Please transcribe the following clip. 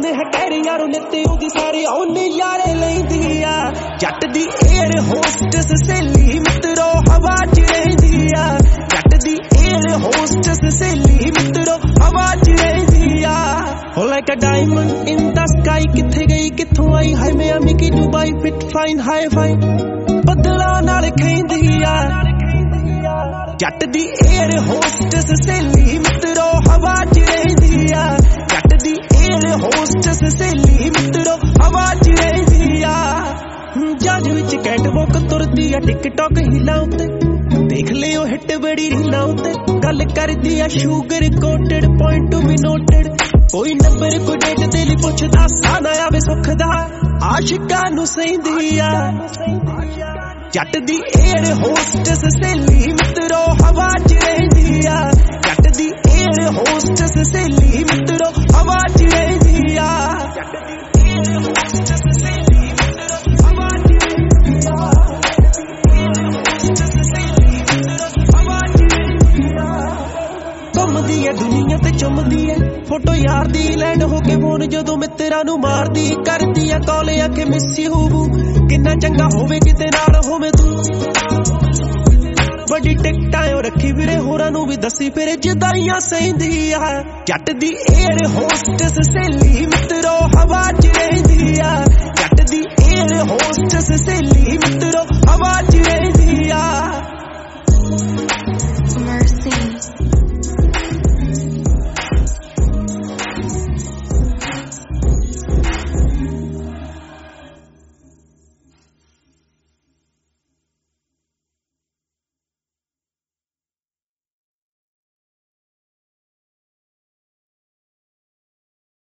diamond है career नित्ते ओदी सारे ओने यारे लैंदी आ जट दी एयर होस्टेस सहेली मित्रो हवा च रहिंदी आ जट दी एयर होस्टेस सहेली मित्रो हवा च रहिंदी आ हो like a diamond in the sky किथे गई किथों आई हाय मियामी की Dubai fit fine hi fi बदला नाल खैंदी आ जट दी एयर होस्टेस सहेली मित्रो हवा च रहिंदी आ जट दी एयर होस्टेस सहेली मित्रो हवा च रहिंदी आ जहाज विच कैटवॉक तुरदी आ टिकटॉक हीलां उत्ते देख लियो हिट बड़ी रीलां उत्ते गल करदी आ sugar coated point to be noted कोई नंबर कोई डेट दिल पुछदा सा ना आवे सुख दा आशिकां नूं सैंदी आ जट दी एयर होस्टेस सहेली मित्रो हवा च रहिंदी आ जट दी एयर होस्टेस सहेली मित्रो हवा च रहिंदी आ जट दी एयर होस्टेस सहेली मित्रो हवा च रहिंदी आ होस्टेस सहेली मित्रो हवा च रहिंदी आ घुमदी है दुनिया ते चुमदी है फोटो यार दी लैंड हो के फोन जदों मित्तरां नूं मारदी करदी आ कॉल आके मिस यू किन्ना चंगा होवे किते नाल होवे तू बड़ी टिकटां रखी फिरे होरां नूं भी दसी फिरे जदाइयां सैंदी आ जट दी एयर होस्टेस सहेली मित्रो हवा च रहिंदी आ जट दी एयर होस्टेस सहेली मित्रो हवा च रहिंदी आ